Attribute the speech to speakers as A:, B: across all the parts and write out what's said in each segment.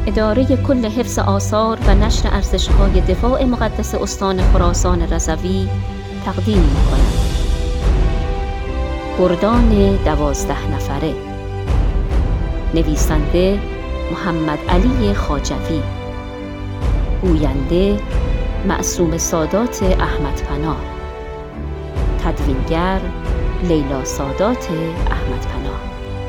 A: اداره کل حفظ آثار و نشر ارزش‌های دفاع مقدس استان خراسان رضوی تقدیم می‌کند. گردان 12 نفره. نویسنده محمد علی خواجوی. گوینده معصوم سادات احمد پناه. تدوینگر لیلا سادات احمد پناه.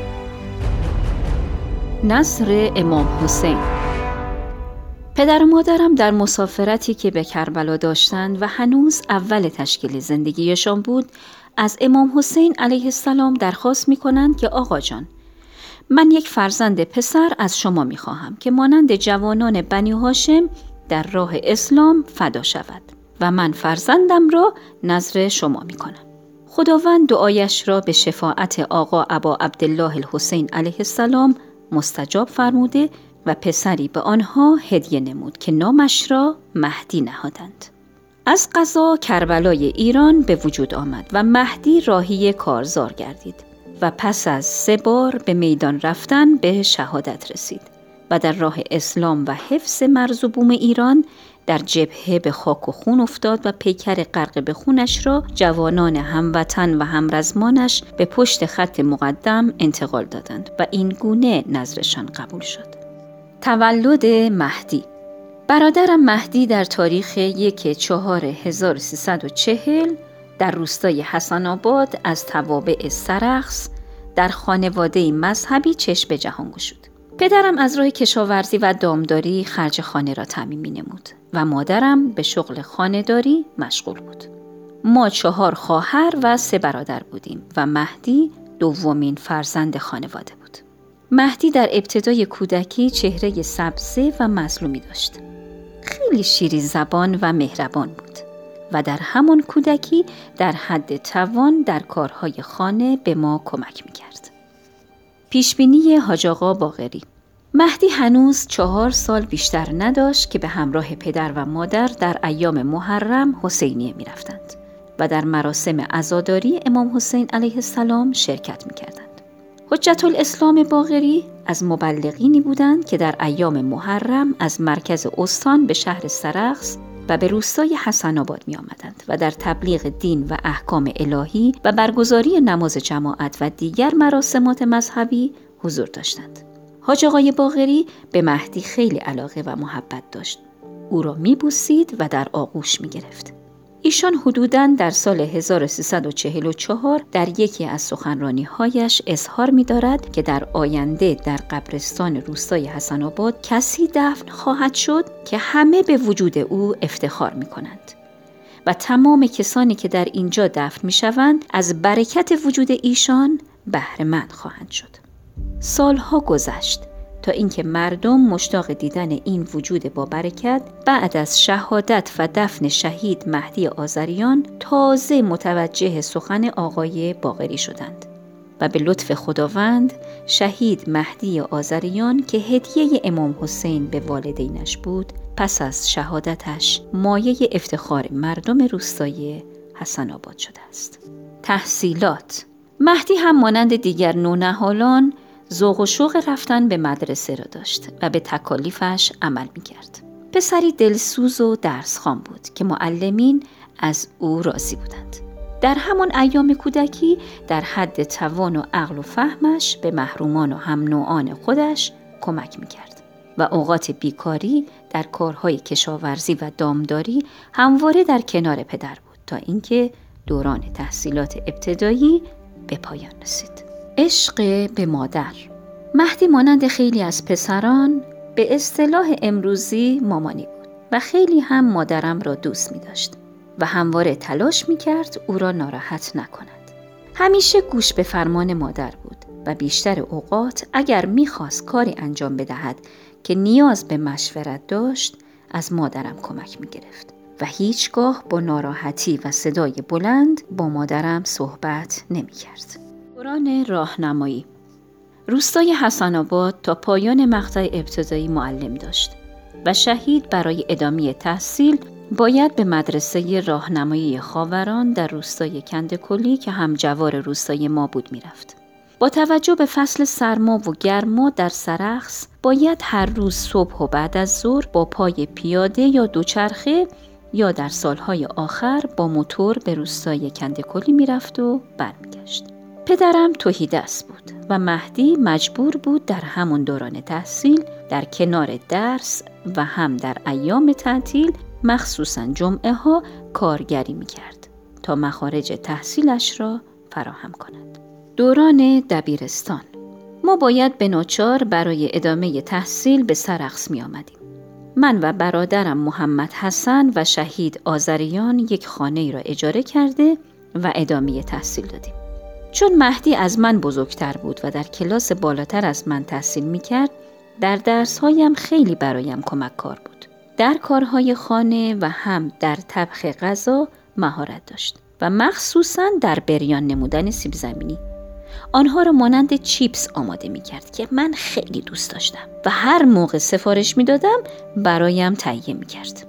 A: نصر امام حسین. پدر و مادرم در مسافرتی که به کربلا داشتند و هنوز اول تشکیل زندگیشان بود، از امام حسین علیه السلام درخواست می کنند که آقا جان، من یک فرزند پسر از شما می خواهم که مانند جوانان بنی هاشم در راه اسلام فدا شود و من فرزندم را نذر شما می کنم. خداوند دعایش را به شفاعت آقا ابا عبدالله الحسین علیه السلام مستجاب فرموده و پسری به آنها هدیه نمود که نامش را مهدی نهادند. از قضا کربلای ایران به وجود آمد و مهدی راهی کارزار گردید و پس از 3 بار به میدان رفتن به شهادت رسید و در راه اسلام و حفظ مرز و بوم ایران در جبهه به خاک و خون افتاد و پیکر غرق به خونش را جوانان هموطن و همرزمانش به پشت خط مقدم انتقال دادند و این گونه نذرشان قبول شد. تولد مهدی. برادرم مهدی در تاریخ 1/4/1340 در روستای حسن آباد از توابع سرخس در خانواده مذهبی چشم به جهان گشود. پدرم از راه کشاورزی و دامداری خرج خانه را تامین می‌نمود و مادرم به شغل خانه‌داری مشغول بود. ما 4 خواهر و 3 برادر بودیم و مهدی دومین فرزند خانواده بود. مهدی در ابتدای کودکی چهره سبزه و مظلومی داشت. خیلی شیرین زبان و مهربان بود و در همان کودکی در حد توان در کارهای خانه به ما کمک می‌کرد. پیشبینی حاج آقا باقری. مهدی هنوز 4 سال بیشتر نداشت که به همراه پدر و مادر در ایام محرم حسینیه می‌رفتند و در مراسم عزاداری امام حسین علیه السلام شرکت می‌کردند. حجت الاسلام باقری از مبلغینی بودند که در ایام محرم از مرکز استان به شهر سرخس و به روستای حسن آباد می آمدند و در تبلیغ دین و احکام الهی و برگزاری نماز جماعت و دیگر مراسمات مذهبی حضور داشتند. حاج آقای باقری به مهدی خیلی علاقه و محبت داشت. او را می بوسید و در آغوش می گرفت. ایشان حدوداً در سال 1344 در یکی از سخنرانی‌هایش اظهار می‌دارد که در آینده در قبرستان روستای حسن آباد کسی دفن خواهد شد که همه به وجود او افتخار می‌کنند و تمام کسانی که در اینجا دفن می‌شوند از برکت وجود ایشان بهره مند خواهند شد. سالها گذشت تا اینکه مردم مشتاق دیدن این وجود با برکت بعد از شهادت و دفن شهید مهدی آذریان تازه متوجه سخن آقای باقری شدند و به لطف خداوند شهید مهدی آذریان که هدیه امام حسین به والدینش بود پس از شهادتش مایه افتخار مردم روستای حسن آباد شده است. تحصیلات. مهدی هم مانند دیگر نونهالان ذوق و شوق رفتن به مدرسه را داشت و به تکالیفش عمل می‌کرد. پسری دلسوز و درسخوان بود که معلمین از او راضی بودند. در همان ایام کودکی در حد توان و عقل و فهمش به محرومان و هم نوعان خودش کمک می‌کرد و اوقات بیکاری در کارهای کشاورزی و دامداری همواره در کنار پدر بود تا اینکه دوران تحصیلات ابتدایی به پایان رسید. عشق به مادر. مهدی مانند خیلی از پسران به اصطلاح امروزی مامانی بود و خیلی هم مادرم را دوست می داشت و همواره تلاش می کرد او را ناراحت نکند. همیشه گوش به فرمان مادر بود و بیشتر اوقات اگر می خواست کاری انجام بدهد که نیاز به مشورت داشت از مادرم کمک می گرفت و هیچگاه با ناراحتی و صدای بلند با مادرم صحبت نمی کرد. دوران راهنمایی. روستای حسن آباد تا پایان مقطع ابتدایی معلم داشت و شهید برای ادامه تحصیل باید به مدرسه راهنمایی خاوران در روستای کندکلی که همجوار روستای ما بود میرفت. با توجه به فصل سرما و گرما در سرخس باید هر روز صبح و بعد از ظهر با پای پیاده یا دوچرخه یا در سالهای آخر با موتور به روستای کنده‌کلی میرفت و برمیگشت. پدرم تهیدست بود و مهدی مجبور بود در همون دوران تحصیل در کنار درس و هم در ایام تعطیل مخصوصاً جمعه ها کارگری میکرد تا مخارج تحصیلش را فراهم کند. دوران دبیرستان ما باید به ناچار برای ادامه تحصیل به سرخس می آمدیم. من و برادرم محمد حسن و شهید آذریان یک خانه را اجاره کرده و ادامه تحصیل دادیم. چون مهدی از من بزرگتر بود و در کلاس بالاتر از من تحصیل می کرد، در درسهایم خیلی برایم کمک کار بود. در کارهای خانه و هم در طبخ غذا مهارت داشت و مخصوصاً در بریان نمودن سیب زمینی. آنها را مانند چیپس آماده می کرد که من خیلی دوست داشتم و هر موقع سفارش می دادم برایم تهیه می کرد.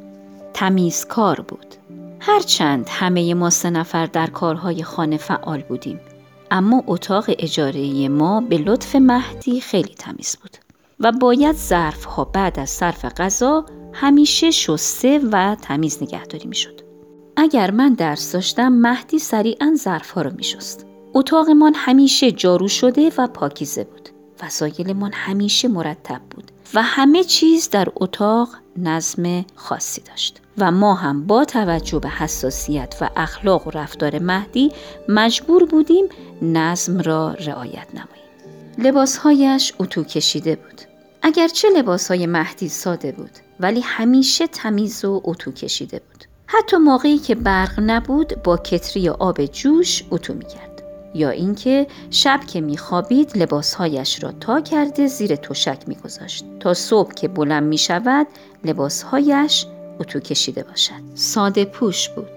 A: تمیزکار بود. هرچند همه ما 3 نفر در کارهای خانه فعال بودیم، اما اتاق اجاره ما به لطف مهدی خیلی تمیز بود و باید ظرفها بعد از صرف غذا همیشه شسته و تمیز نگهداری می شد. اگر من درس داشتم مهدی سریعاً ظرفها را می شست. اتاقمان همیشه جارو شده و پاکیزه بود. وسایلمان همیشه مرتب بود و همه چیز در اتاق نظم خاصی داشت و ما هم با توجه به حساسیت و اخلاق و رفتار مهدی مجبور بودیم نظم را رعایت نماییم. لباسهایش اتو کشیده بود. اگرچه لباسهای مهدی ساده بود ولی همیشه تمیز و اتو کشیده بود. حتی موقعی که برق نبود با کتری آب جوش اتو می‌کرد. یا اینکه شب که میخوابید لباسهایش را تا کرده زیر تشک میگذاشت تا صبح که بلند میشود لباسهایش اتو کشیده باشد. ساده پوش بود.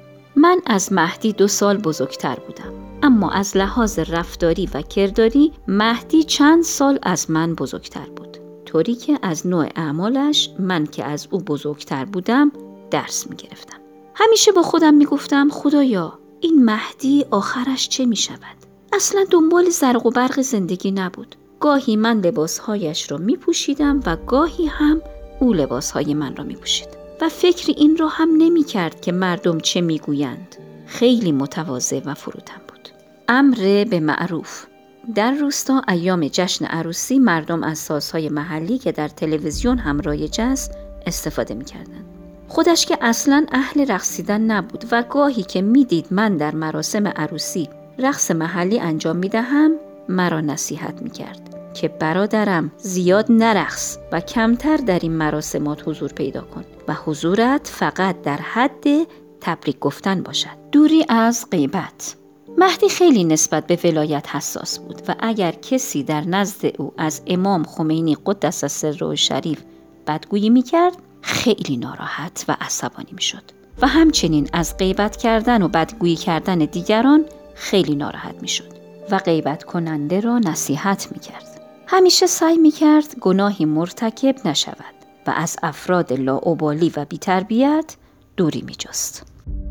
A: من از مهدی 2 سال بزرگتر بودم، اما از لحاظ رفتاری و کرداری مهدی چند سال از من بزرگتر بود، طوری که از نوع اعمالش من که از او بزرگتر بودم درس میگرفتم. همیشه با خودم میگفتم خدایا این مهدی آخرش چه می شود؟ اصلا دنبال زرق و برق زندگی نبود. گاهی من لباسهایش را می پوشیدم و گاهی هم او لباسهای من را می پوشید. و فکر این را هم نمی کرد که مردم چه می گویند. خیلی متواضع و فروتن بود. امر به معروف. در روستا ایام جشن عروسی مردم از سازهای محلی که در تلویزیون هم رایج است استفاده می کردند. خودش که اصلاً اهل رقصیدن نبود و گاهی که میدید من در مراسم عروسی رقص محلی انجام میدهم مرا نصیحت میکرد که برادرم زیاد نرقص و کمتر در این مراسمات حضور پیدا کن و حضورت فقط در حد تبریک گفتن باشد، دوری از غیبت. مهدی خیلی نسبت به ولایت حساس بود و اگر کسی در نزد او از امام خمینی قدس سره شریف بدگویی میکرد خیلی ناراحت و عصبانی می شد و همچنین از غیبت کردن و بدگویی کردن دیگران خیلی ناراحت می شد و غیبت کننده را نصیحت می کرد. همیشه سعی می کرد گناهی مرتکب نشود و از افراد لاابالی و بی‌تربیت دوری می جست.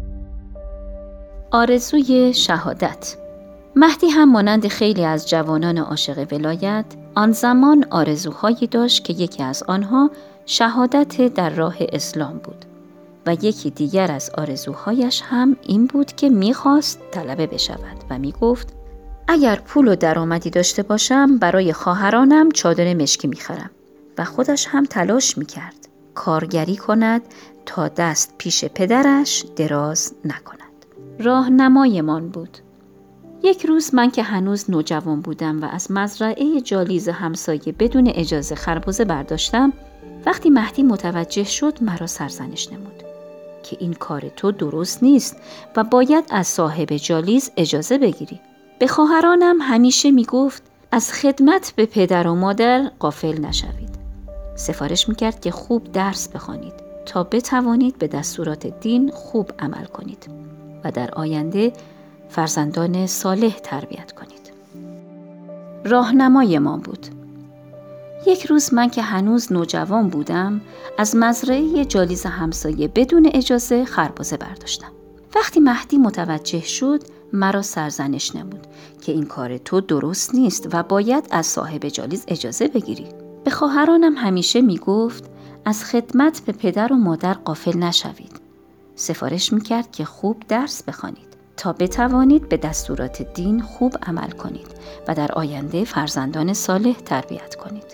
A: آرزوی شهادت. مهدی هم مانند خیلی از جوانان عاشق ولایت آن زمان آرزوهایی داشت که یکی از آنها شهادت در راه اسلام بود و یکی دیگر از آرزوهایش هم این بود که میخواست طلبه بشود و میگفت اگر پول و درآمدی داشته باشم برای خواهرانم چادر مشکی میخرم و خودش هم تلاش میکرد کارگری کند تا دست پیش پدرش دراز نکند. راهنمایمان بود. یک روز من که هنوز نوجوان بودم و از مزرعه جالیز همسایه بدون اجازه خربزه برداشتم، وقتی مهدی متوجه شد مرا سرزنش نمود که این کار تو درست نیست و باید از صاحب جالیز اجازه بگیری. به خواهرانم همیشه میگفت از خدمت به پدر و مادر غافل نشوید. سفارش میکرد که خوب درس بخوانید تا بتوانید به دستورات دین خوب عمل کنید و در آینده فرزندان صالح تربیت کنید. راهنمای ما بود. یک روز من که هنوز نوجوان بودم از مزرعه جالیز همسایه بدون اجازه خربزه برداشتم. وقتی مهدی متوجه شد مرا سرزنش نمود که این کار تو درست نیست و باید از صاحب جالیز اجازه بگیری. به خواهرانم همیشه میگفت از خدمت به پدر و مادر غافل نشوید. سفارش میکرد که خوب درس بخوانید تا بتوانید به دستورات دین خوب عمل کنید و در آینده فرزندان صالح تربیت کنید.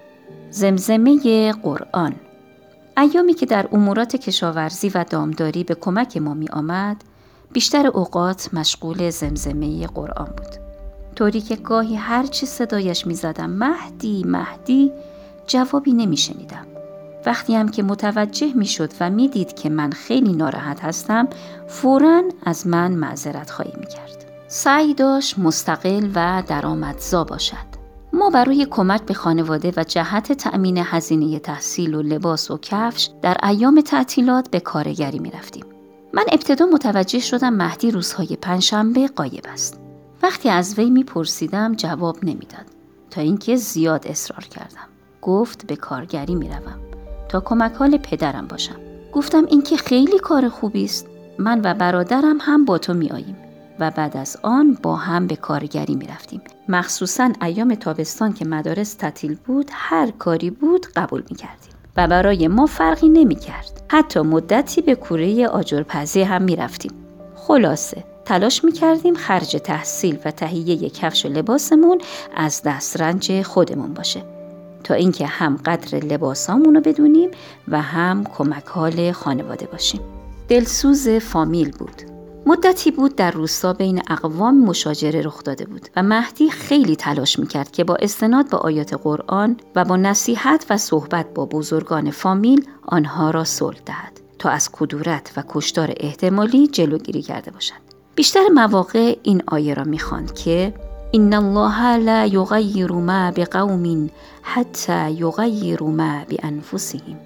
A: زمزمه قرآن. ایامی که در امورات کشاورزی و دامداری به کمک ما می آمد، بیشتر اوقات مشغول زمزمه قرآن بود. طوری که گاهی هر چی صدایش می زدم مهدی مهدی جوابی نمی شنیدم. وقتی هم که متوجه می شد و می دید که من خیلی ناراحت هستم، فوراً از من معذرت خواهی می کرد. سعی داشت مستقل و درآمدزا باشد. ما برای کمک به خانواده و جهت تأمین هزینه تحصیل و لباس و کفش در ایام تعطیلات به کارگری می رفتیم. من ابتدا متوجه شدم مهدی روزهای پنجشنبه غایب است. وقتی از وی می پرسیدم جواب نمی داد تا اینکه زیاد اصرار کردم. گفت به کارگری می روم تا کمک حال پدرم باشم. گفتم این که خیلی کار خوبی است. من و برادرم هم با تو می آییم و بعد از آن با هم به کارگری می رفتیم. مخصوصاً ایام تابستان که مدارس تعطیل بود، هر کاری بود قبول می کردیم و برای ما فرقی نمی کرد. حتی مدتی به کوره آجرپزی هم می رفتیم. خلاصه تلاش می کردیم خرج تحصیل و تهیه کفش و لباسمون از دسترنج خودمون باشه تا اینکه هم قدر لباسامونو بدونیم و هم کمک حال خانواده باشیم. دلسوز فامیل بود. مدتی بود در روستا بین اقوام مشاجره رخ داده بود و مهدی خیلی تلاش میکرد که با استناد به آیات قرآن و با نصیحت و صحبت با بزرگان فامیل آنها را صلح دهد تا از کدورت و کشتار احتمالی جلوگیری کرده باشند. بیشتر مواقع این آیه را میخواند که ان الله لا یغیر ما بقوم حتی یغیروا ما بانفسهم.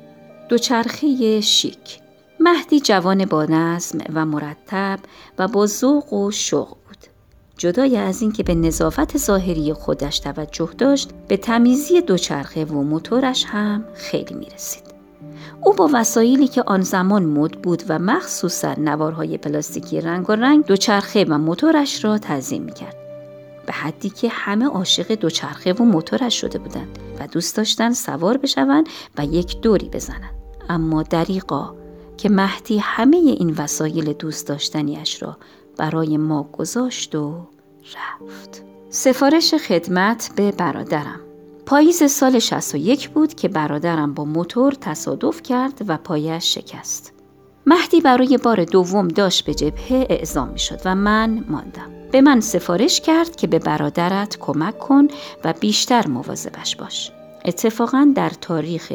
A: دوچرخه شیک. مهدی جوان با نظم و مرتب و با ذوق و شوق بود. جدای از این که به نظافت ظاهری خودش توجه داشت، به تمیزی دوچرخه و موتورش هم خیلی میرسید. او با وسایلی که آن زمان مد بود و مخصوصا نوارهای پلاستیکی رنگارنگ دوچرخه و موتورش را تعظیم میکرد. به حدی که همه عاشق دوچرخه و موتورش شده بودند و دوست داشتن سوار بشوند و یک دوری بزنند. اما دریغا که مهدی همه این وسایل دوست داشتنیش را برای ما گذاشت و رفت. سفارش خدمت به برادرم. پاییز سال 61 بود که برادرم با موتور تصادف کرد و پایش شکست. مهدی برای بار دوم داشت به جبهه اعزام می شد و من ماندم. به من سفارش کرد که به برادرت کمک کن و بیشتر مواظبش باش. اتفاقاً در تاریخ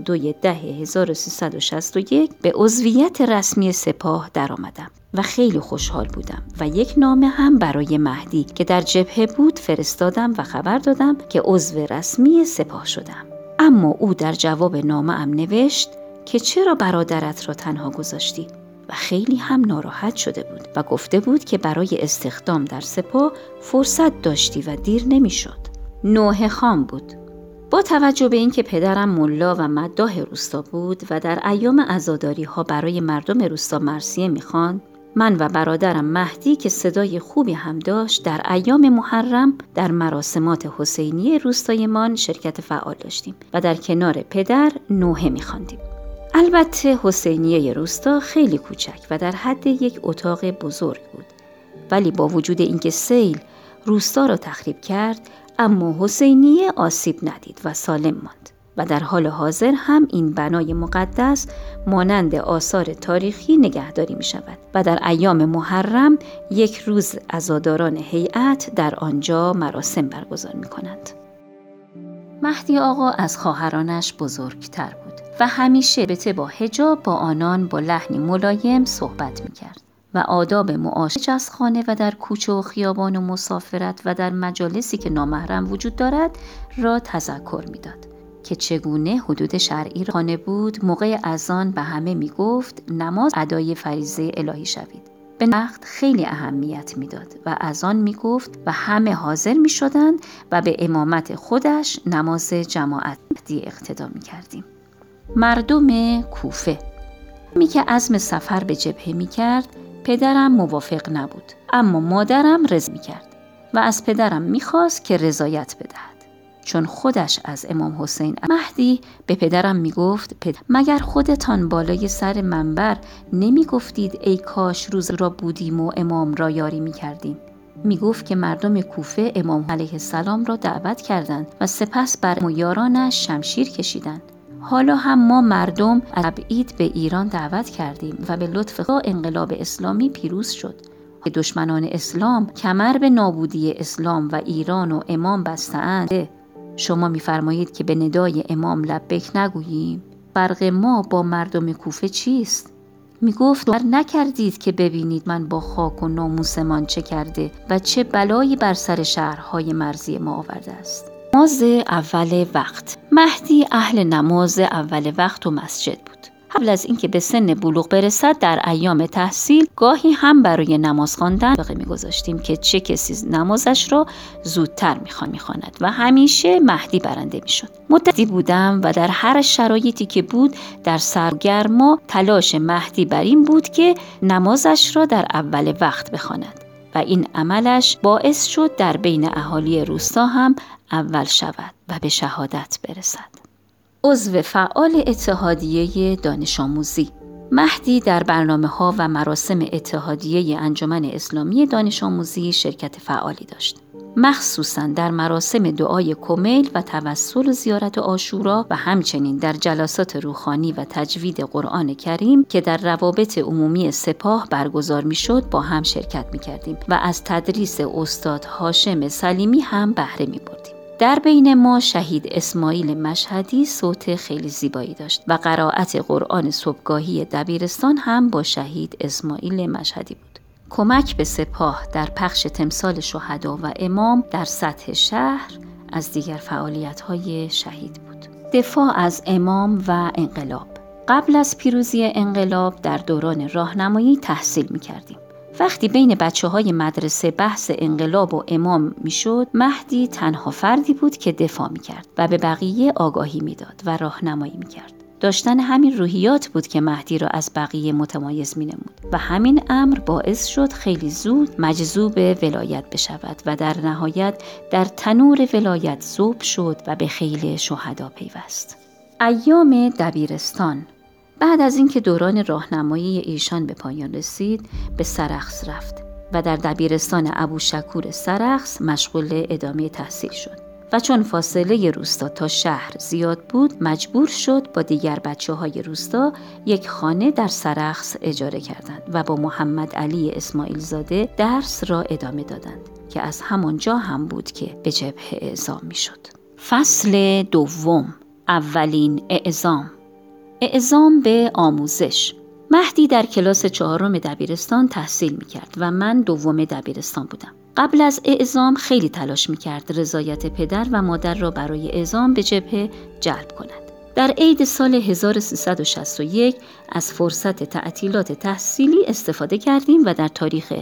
A: 22/10/1361 به عضویت رسمی سپاه در آمدم و خیلی خوشحال بودم و یک نامه هم برای مهدی که در جبهه بود فرستادم و خبر دادم که عضو رسمی سپاه شدم. اما او در جواب نامه‌ام نوشت که چرا برادرت را تنها گذاشتی و خیلی هم ناراحت شده بود و گفته بود که برای استخدام در سپاه فرصت داشتی و دیر نمی‌شد. نوح خان بود. با توجه به اینکه پدرم ملا و مداح روستا بود و در ایام عزاداری ها برای مردم روستا مرثیه میخواند، من و برادرم مهدی که صدای خوبی هم داشت در ایام محرم در مراسمات حسینیه روستایمان شرکت فعال داشتیم و در کنار پدر نوحه میخواندیم. البته حسینیه روستا خیلی کوچک و در حد یک اتاق بزرگ بود، ولی با وجود اینکه سیل روستا را تخریب کرد، اما حسینیه آسیب ندید و سالم ماند و در حال حاضر هم این بنای مقدس مانند آثار تاریخی نگهداری می شود و در ایام محرم یک روز عزاداران هیئت در آنجا مراسم برگزار می کنند. مهدی آقا از خواهرانش بزرگتر بود و همیشه به با حجاب با آنان با لحنی ملایم صحبت می کرد و آداب معاشرت از خانه و در کوچه و خیابان و مسافرت و در مجالسی که نامحرم وجود دارد را تذکر می‌داد که چگونه حدود شرعی خانه بود. موقع اذان به همه می‌گفت نماز ادای فریضه الهی شوید. به وقت خیلی اهمیت می‌داد و اذان می‌گفت و همه حاضر می‌شدند و به امامت خودش نماز جماعت اقتدا می‌کردیم. مردم کوفه که عزم سفر به جبهه می‌کرد پدرم موافق نبود، اما مادرم رضا می‌کرد و از پدرم می‌خواست که رضایت بدهد. چون خودش از امام حسین مهدی به پدرم میگفت مگر خودتان بالای سر منبر نمیگفتید ای کاش روز را بودیم و امام را یاری میکردیم؟ میگفت که مردم کوفه امام علیه السلام را دعوت کردند و سپس بر یارانش شمشیر کشیدند. حالا هم ما مردم از تبعید به ایران دعوت کردیم و به لطف خدا انقلاب اسلامی پیروز شد. دشمنان اسلام کمر به نابودی اسلام و ایران و امام بسته‌اند. شما می‌فرمایید که به ندای امام لبیک نگوییم؟ فرق ما با مردم کوفه چیست؟ میگفت باور نکردید که ببینید من با خاک و ناموسمان چه کرده و چه بلایی بر سر شهرهای مرزی ما آورده است. نماز اول وقت. مهدی اهل نماز اول وقت و مسجد بود. قبل از اینکه به سن بلوغ برسد در ایام تحصیل گاهی هم برای نماز خواندن باقی می‌گذاشتیم که چه کسی نمازش را زودتر می‌خواند و همیشه مهدی برنده می‌شد. مدتی بودم و در هر شرایطی که بود در سرگرما تلاش مهدی بر این بود که نمازش را در اول وقت بخواند و این عملش باعث شد در بین اهالی روستا هم اول شود و به شهادت برسد. عضو فعال اتحادیه دانش آموزی. مهدی در برنامه‌ها و مراسم اتحادیه انجمن اسلامی دانش آموزی شرکت فعالی داشت. مخصوصاً در مراسم دعای کمیل و توسل و زیارت عاشورا و همچنین در جلسات روحانی و تجوید قرآن کریم که در روابط عمومی سپاه برگزار می‌شد با هم شرکت می‌کردیم و از تدریس استاد هاشم سلیمی هم بهره می‌بردیم. در بین ما شهید اسماعیل مشهدی صوت خیلی زیبایی داشت و قرائت قرآن صبحگاهی دبیرستان هم با شهید اسماعیل مشهدی بود. کمک به سپاه در پخش تمثال شهدا و امام در سطح شهر از دیگر فعالیت‌های شهید بود. دفاع از امام و انقلاب. قبل از پیروزی انقلاب در دوران راهنمایی تحصیل می‌کردیم. وقتی بین بچه‌های مدرسه بحث انقلاب و امام میشد، مهدی تنها فردی بود که دفاع میکرد و به بقیه آگاهی میداد و راهنمایی میکرد. داشتن همین روحیات بود که مهدی را از بقیه متمایز مینمود و همین امر باعث شد خیلی زود مجذوب ولایت بشود و در نهایت در تنور ولایت ذوب شد و به خیل شهدا پیوست. ایام دبیرستان. بعد از اینکه دوران راهنمایی ایشان به پایان رسید، به سرخس رفت و در دبیرستان ابوشکور سرخس مشغول ادامه تحصیل شد و چون فاصله روستا تا شهر زیاد بود مجبور شد با دیگر بچه‌های روستا یک خانه در سرخس اجاره کردند و با محمد علی اسماعیل زاده درس را ادامه دادند که از همانجا هم بود که به جبهه اعزام می‌شد. فصل دوم. اولین اعزام. اعزام به آموزش. مهدی در کلاس 4 دبیرستان تحصیل می‌کرد و من 2 دبیرستان بودم. قبل از اعزام خیلی تلاش می‌کرد رضایت پدر و مادر را برای اعزام به جبهه جلب کند. در عید سال 1361 از فرصت تعطیلات تحصیلی استفاده کردیم و در تاریخ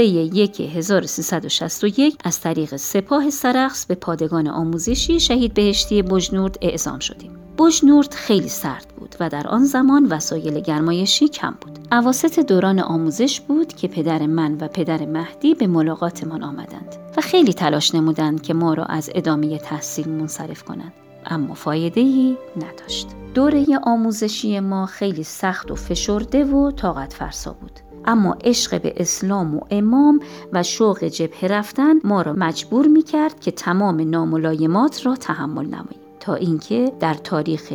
A: 3/1/1361 از طریق سپاه سرخس به پادگان آموزشی شهید بهشتی بجنورد اعزام شدیم. بجنورد خیلی سرد بود و در آن زمان وسایل گرمایشی کم بود. اواسط دوران آموزش بود که پدر من و پدر مهدی به ملاقاتمان آمدند و خیلی تلاش نمودند که ما را از ادامه تحصیل منصرف کنند، اما فایده‌ای نداشت. دوره آموزشی ما خیلی سخت و فشرده و طاقت فرسا بود، اما عشق به اسلام و امام و شوق جبهه رفتن ما را مجبور می‌کرد که تمام ناملایمات را تحمل نماییم تا اینکه در تاریخ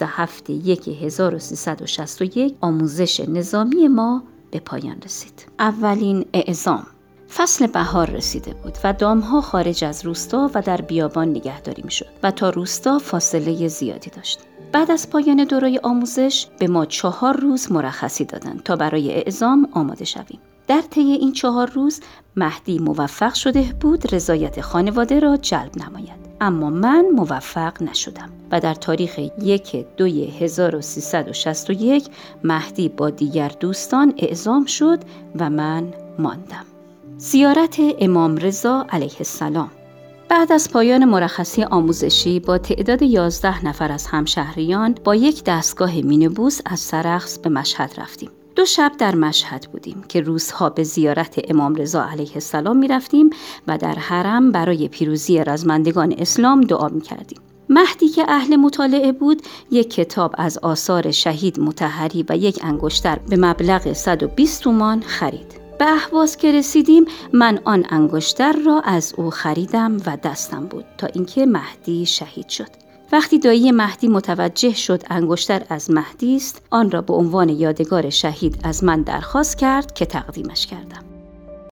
A: 27/1/1361 آموزش نظامی ما به پایان رسید. اولین اعزام. فصل بهار رسیده بود و دامها خارج از روستا و در بیابان نگهداری می‌شد و تا روستا فاصله زیادی داشت. بعد از پایان دوره آموزش به ما 4 روز مرخصی دادند تا برای اعزام آماده شویم. در طی این 4 روز مهدی موفق شده بود رضایت خانواده را جلب نماید، اما من موفق نشدم و در تاریخ 1/2/1361 مهدی با دیگر دوستان اعزام شد و من ماندم. زیارت امام رضا علیه السلام. بعد از پایان مرخصی آموزشی با تعداد 11 نفر از همشهریان با یک دستگاه مینیبوس از سرخس به مشهد رفتیم. 2 شب در مشهد بودیم که روزها به زیارت امام رضا علیه السلام می رفتیم و در حرم برای پیروزی رزمندگان اسلام دعا می کردیم. مهدی که اهل مطالعه بود، یک کتاب از آثار شهید مطهری و یک انگشتر به مبلغ 120 تومان خرید. به اهواز که رسیدیم، من آن انگشتر را از او خریدم و دستم بود تا اینکه مهدی شهید شد. وقتی دایی مهدی متوجه شد انگشتر از مهدی است، آن را به عنوان یادگار شهید از من درخواست کرد که تقدیمش کردم.